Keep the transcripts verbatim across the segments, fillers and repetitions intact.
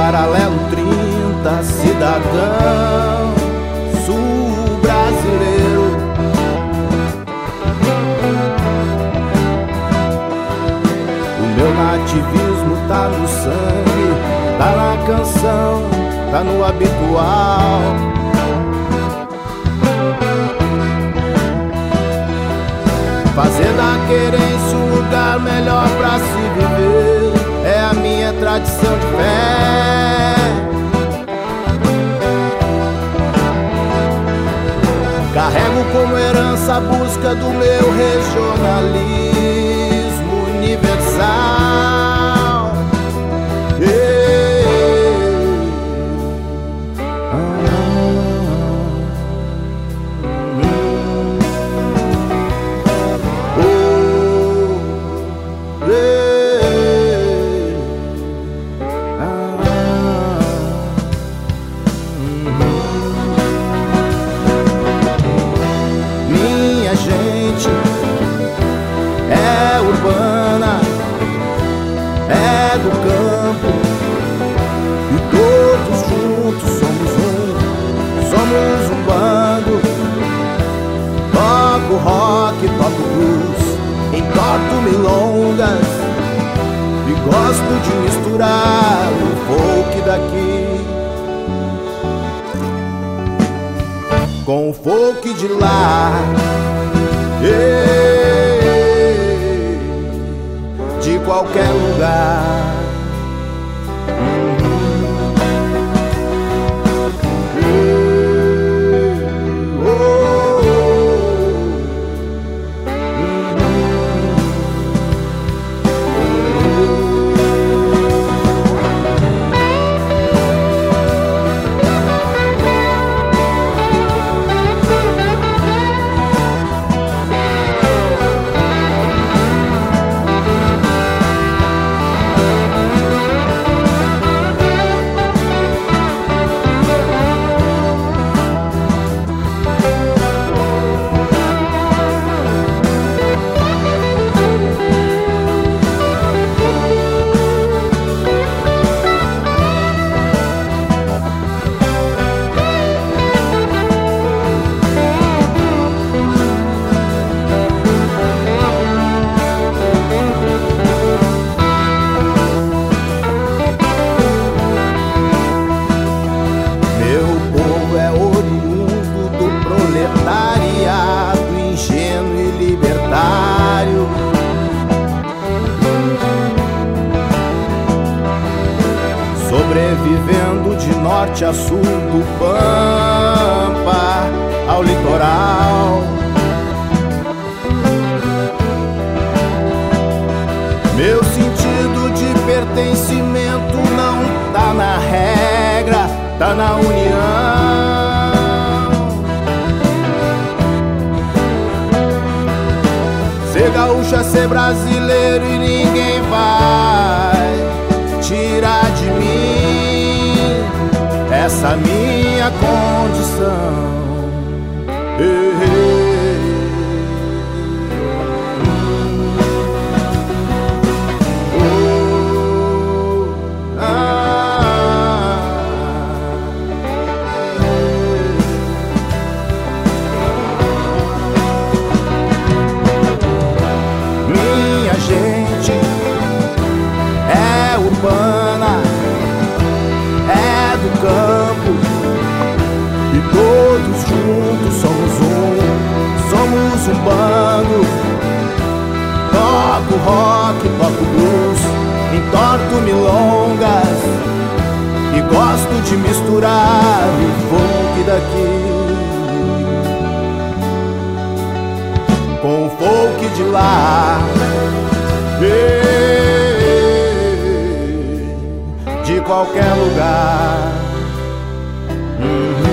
Paralelo trinta, cidadão sul-brasileiro. O meu nativismo tá no sangue, tá na canção, tá no habitual. Fazer da querência um lugar melhor pra se viver é a minha tradição de fé. Carrego como herança a busca do meu regionalismo universal. Ei, ah, hum, oh, ei, ah, hum. Minha gente é urbana, é do campo, e todos juntos somos um, somos um bando. Toco rock, toco blues, entorto milongas e gosto de misturar o folk daqui com o folk de lá. Ei, de qualquer lugar. Sobrevivendo de norte a sul, do Pampa ao litoral. Meu sentido de pertencimento não tá na regra, tá na união. Ser gaúcho é ser brasileiro e ninguém vai tirar de mim essa minha condição. Ei, ei. Oh, ah, minha gente é urbana, é do campo, e todos juntos somos um, somos um bando. Toco rock, toco blues, entorto milongas e gosto de misturar o folk daqui com o folk de lá. Ei, de qualquer lugar. Uhum.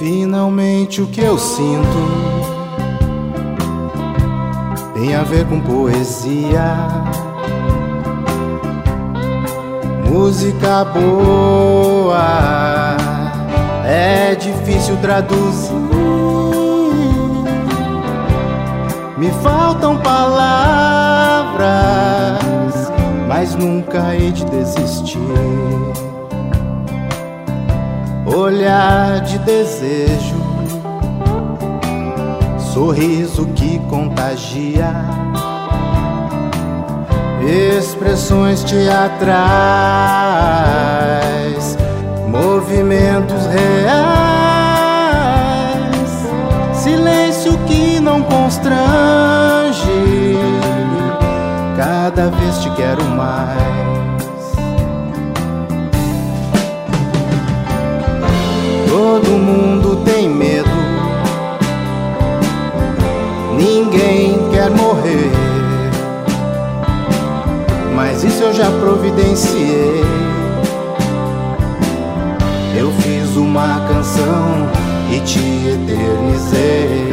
Finalmente o que eu sinto tem a ver com poesia, música boa, é difícil traduzir. Me faltam palavras, mas nunca hei de desistir. Olhar de desejo, sorriso que contagia, expressões teatrais, movimentos reais, silêncio que não constrange, cada vez te quero mais. Todo mundo tem medo, ninguém quer morrer, mas isso eu já providenciei. Eu fiz uma canção e te eternizei.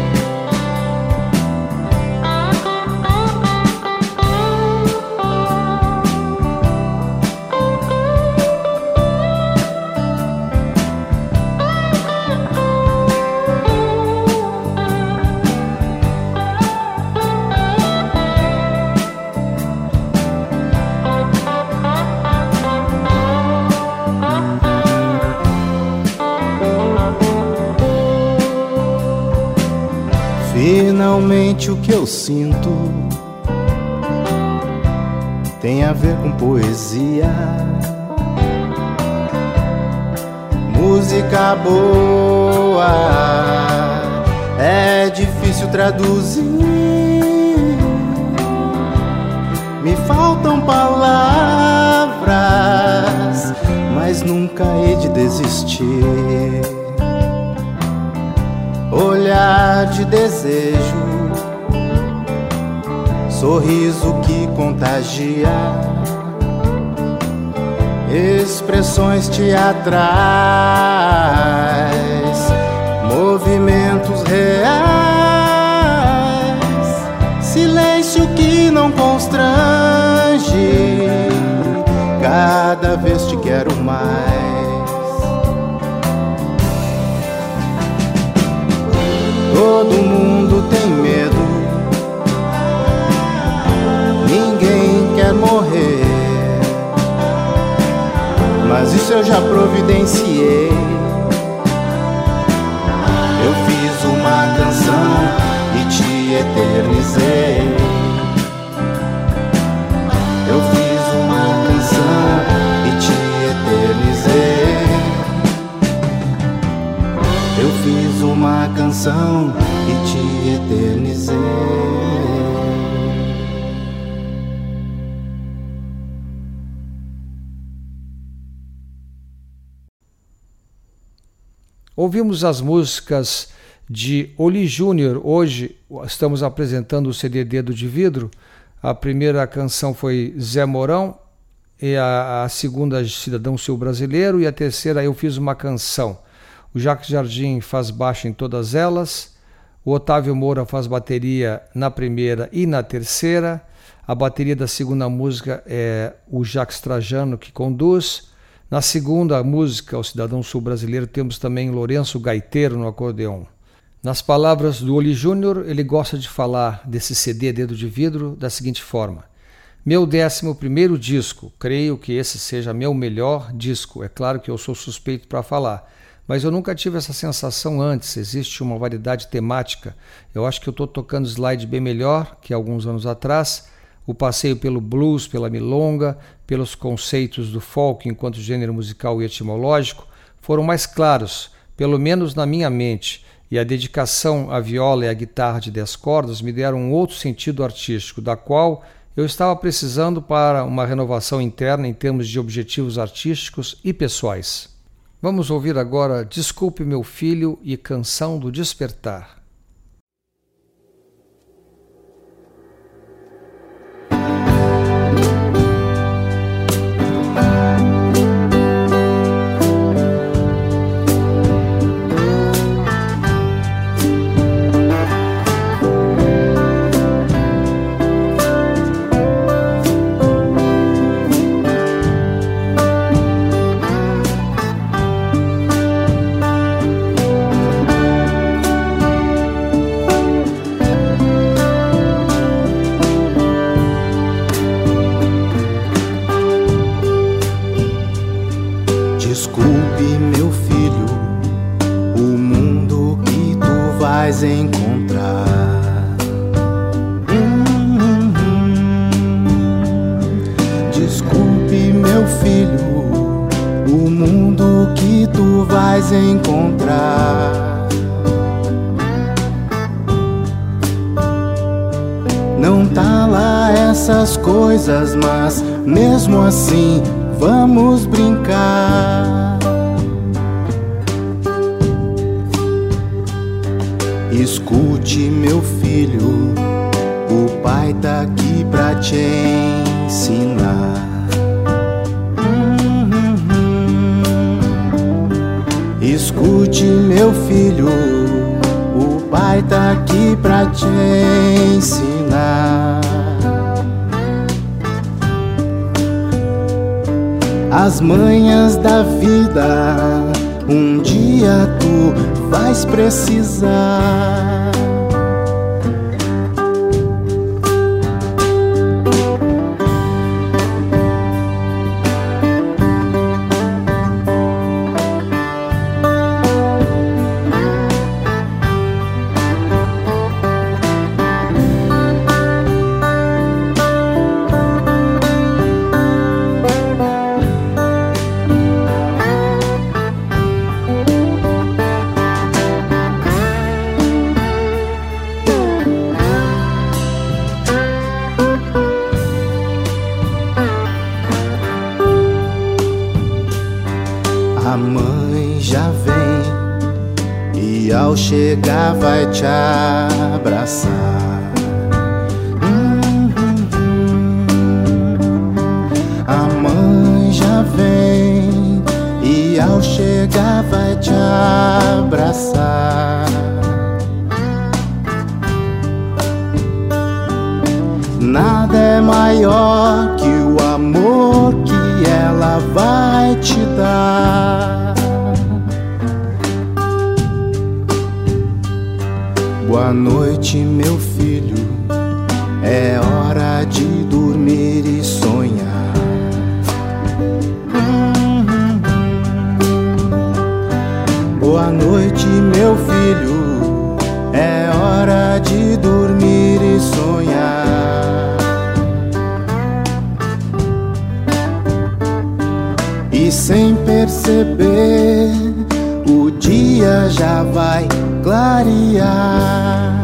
Finalmente o que eu sinto tem a ver com poesia, música boa, é difícil traduzir. Me faltam palavras, mas nunca hei de desistir. Olhar de desejo, sorriso que contagia, expressões teatrais, movimentos reais, silêncio que não constrange, cada vez te quero mais. Todo mundo tem medo, ninguém quer morrer, mas isso eu já providenciei. Eu fiz uma canção e te eternizei. Eu fiz uma canção e te eternizei. Eu fiz uma canção e te eternizei. Ouvimos as músicas de Oli Júnior. Hoje estamos apresentando o C D Dedo de Vidro. A primeira canção foi Zé Mourão, e a, a segunda Cidadão Sul Brasileiro, e a terceira Eu Fiz Uma Canção. O Jacques Jardim faz baixo em todas elas, o Otávio Moura faz bateria na primeira e na terceira, a bateria da segunda música é o Jacques Trajano que conduz. Na segunda música, o Cidadão Sul Brasileiro, temos também Lourenço Gaiteiro no acordeon. Nas palavras do Oli Júnior, ele gosta de falar desse C D Dedo de Vidro da seguinte forma: meu décimo primeiro disco, creio que esse seja meu melhor disco. É claro que eu sou suspeito para falar, mas eu nunca tive essa sensação antes. Existe uma variedade temática. Eu acho que eu estou tocando slide bem melhor que alguns anos atrás. O passeio pelo blues, pela milonga, pelos conceitos do folk enquanto gênero musical e etimológico foram mais claros, pelo menos na minha mente, e a dedicação à viola e à guitarra de dez cordas me deram um outro sentido artístico, da qual eu estava precisando para uma renovação interna em termos de objetivos artísticos e pessoais. Vamos ouvir agora Desculpe Meu Filho e Canção do Despertar. filho, o mundo que tu vais encontrar. Não tá lá essas coisas, mas mesmo assim vamos brincar. Escute, meu filho, o pai tá aqui pra te ensinar. Escute, meu filho, o pai tá aqui pra te ensinar. As manhas da vida, um dia tu vais precisar. A mãe já vem e ao chegar vai te abraçar. Hum, hum, hum. A mãe já vem e ao chegar vai te abraçar. Nada é maior que o amor que ela vai te dar. Boa noite, meu filho, é hora de dormir e sonhar. Boa noite, meu filho, é hora de dormir e sonhar. E sem perceber, o dia já vai clarear.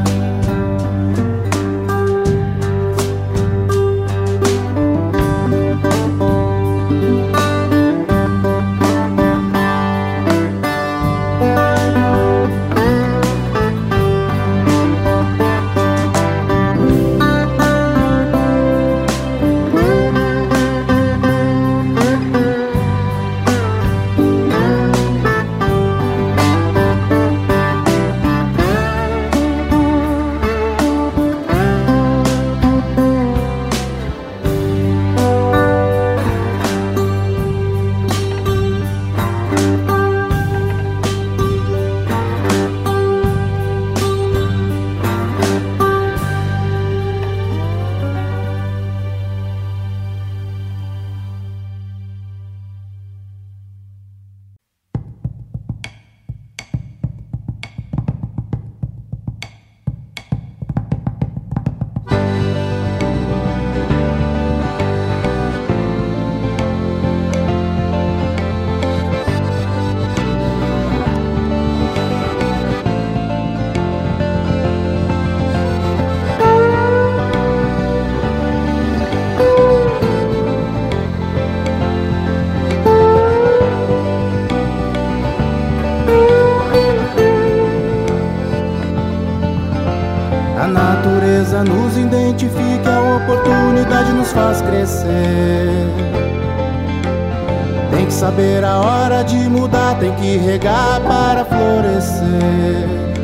A natureza nos identifica, a oportunidade nos faz crescer. Tem que saber a hora de mudar, tem que regar para florescer.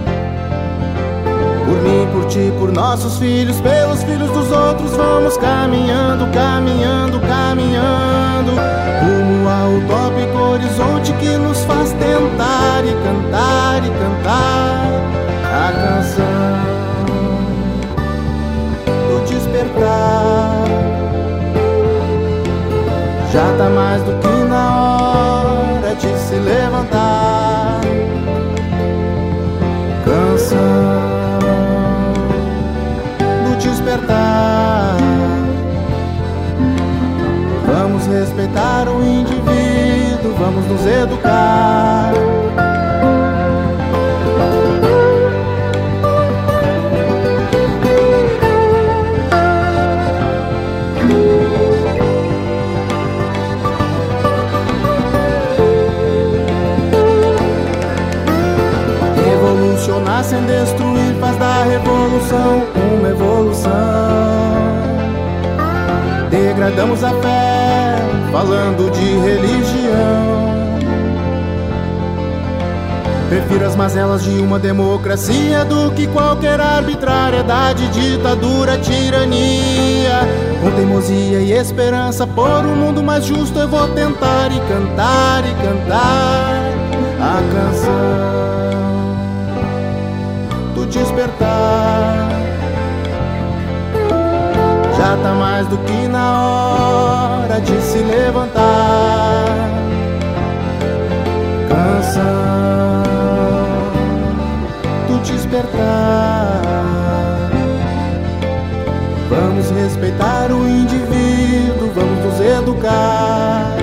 Por mim, por ti, por nossos filhos, pelos filhos dos outros, vamos caminhando, caminhando, caminhando rumo ao utópico horizonte que nos faz tentar e cantar e cantar a canção despertar. Já tá mais do que na hora de se levantar. Canção do despertar. Vamos respeitar o indivíduo, vamos nos educar. Revolucionar sem destruir faz da revolução uma evolução. Degradamos a fé falando de religião. Prefiro as mazelas de uma democracia do que qualquer arbitrariedade, ditadura, tirania. Com teimosia e esperança por um mundo mais justo eu vou tentar e cantar e cantar a canção do despertar. Já tá mais do que na hora de se levantar. Canção do despertar. Vamos respeitar o indivíduo, vamos nos educar.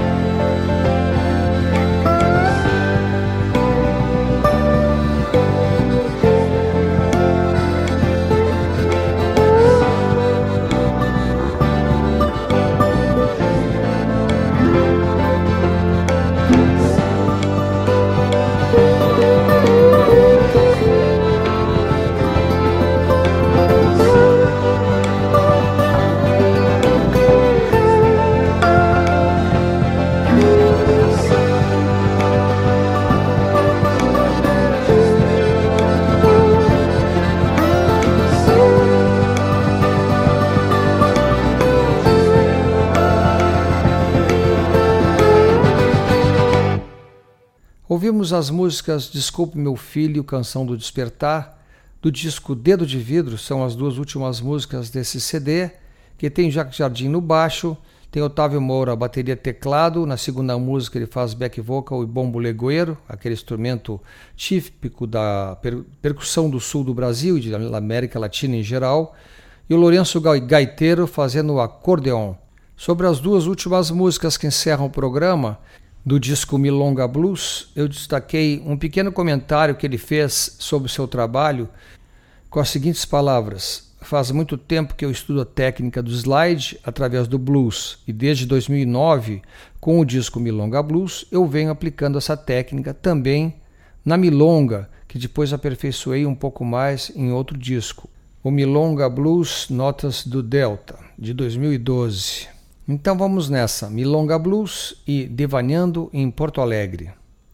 Ouvimos as músicas Desculpe Meu Filho, Canção do Despertar, do disco Dedo de Vidro, são as duas últimas músicas desse C D, que tem Jacques Jardim no baixo, tem Otávio Moura, bateria teclado, na segunda música ele faz back vocal e bombo legueiro, aquele instrumento típico da per- percussão do sul do Brasil e da América Latina em geral, e o Lourenço Gaiteiro fazendo o acordeon. Sobre as duas últimas músicas que encerram o programa, do disco Milonga Blues, eu destaquei um pequeno comentário que ele fez sobre o seu trabalho com as seguintes palavras: faz muito tempo que eu estudo a técnica do slide através do blues e desde dois mil e nove, com o disco Milonga Blues, eu venho aplicando essa técnica também na milonga, que depois aperfeiçoei um pouco mais em outro disco, o Milonga Blues Notas do Delta, de dois mil e doze. Então vamos nessa, Milonga Blues e Devaneando em Porto Alegre.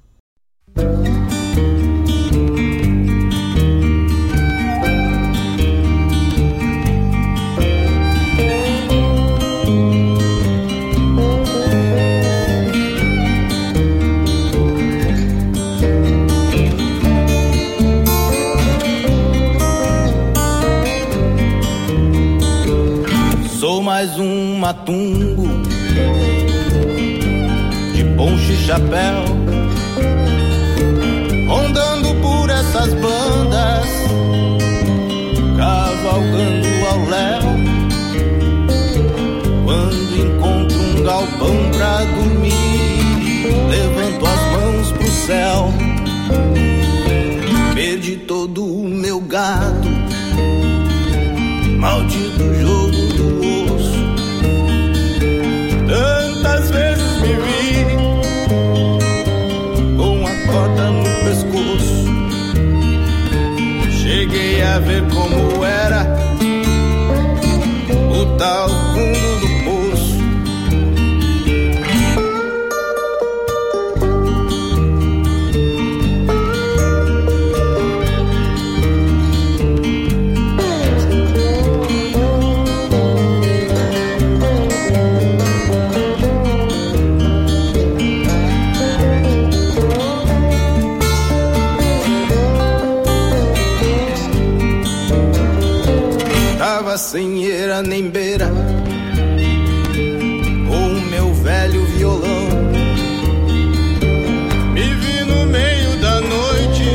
Sou mais um matumbo de poncho e chapéu, rondando por essas bandas, cavalgando ao léu. Quando encontro um galpão pra dormir, levanto as mãos pro céu. Perdi todo o meu gado, maldito jogo do osso. Tantas vezes me vi com a corda no pescoço. Cheguei a ver como era o tal fundo do poço. Sem eira nem beira, com o meu velho violão. Me vi no meio da noite,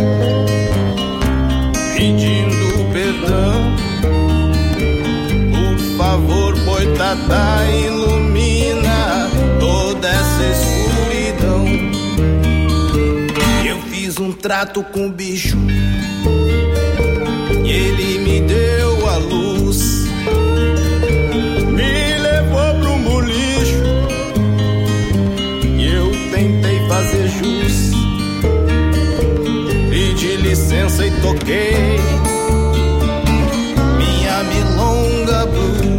pedindo perdão. Por favor, boitatá, ilumina trato com o bicho. E ele me deu a luz, me levou pro bolicho. E eu tentei fazer jus, pedi licença e toquei minha milonga blues.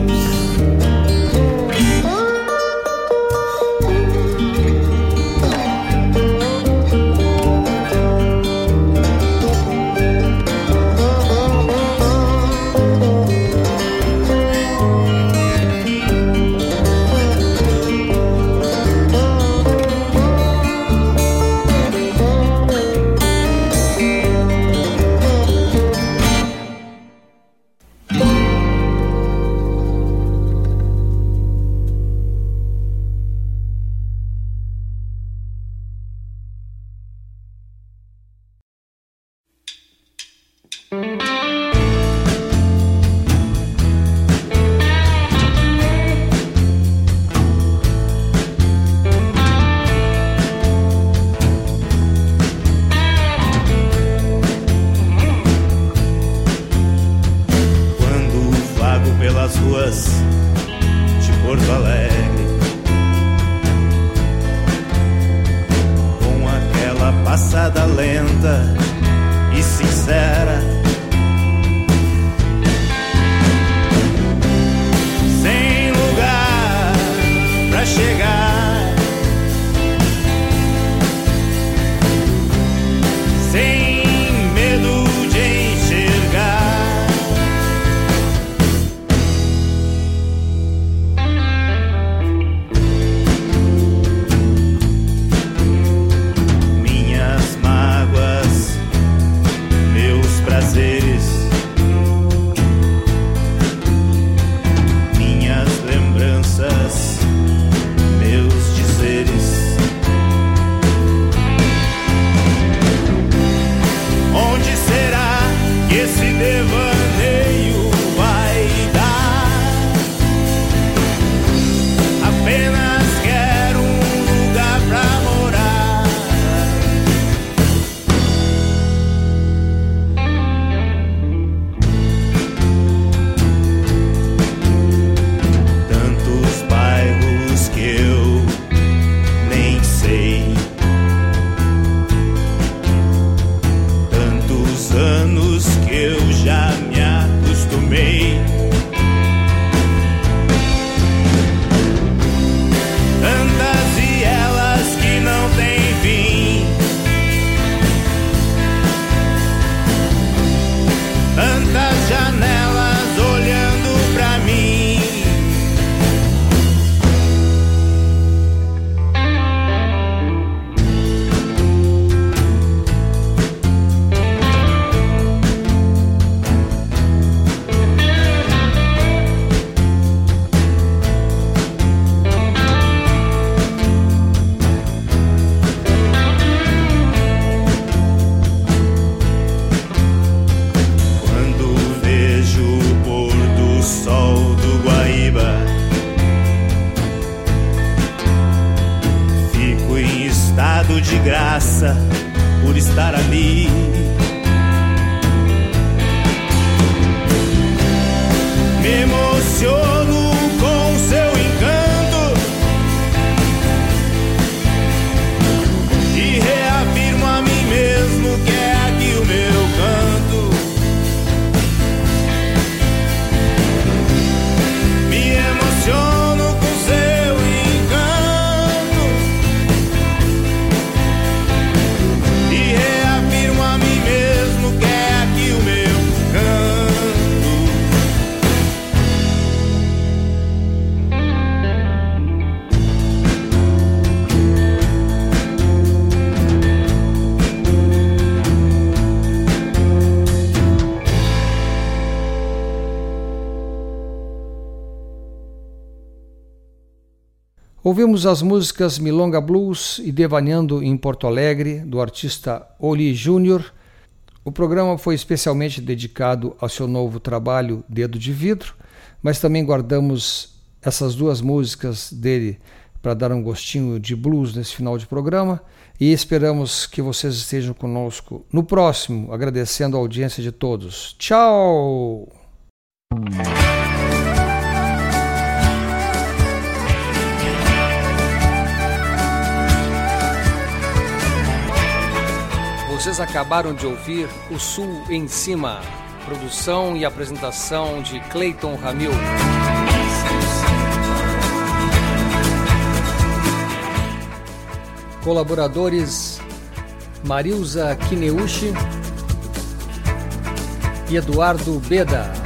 De graça por estar ali. Me emociono com seu encanto e reafirmo a mim mesmo que é aqui o meu canto. Me emociono com seu encanto e reafirmo a mim mesmo que é aqui o meu canto. Ouvimos as músicas Milonga Blues e Devaneando em Porto Alegre, do artista Oli Júnior. O programa foi especialmente dedicado ao seu novo trabalho Dedo de Vidro, mas também guardamos essas duas músicas dele para dar um gostinho de blues nesse final de programa. E esperamos que vocês estejam conosco no próximo, agradecendo a audiência de todos. Tchau! Vocês acabaram de ouvir O Sul em Cima, produção e apresentação de Cleiton Ramil. Colaboradores Marilza Kineuchi e Eduardo Beda.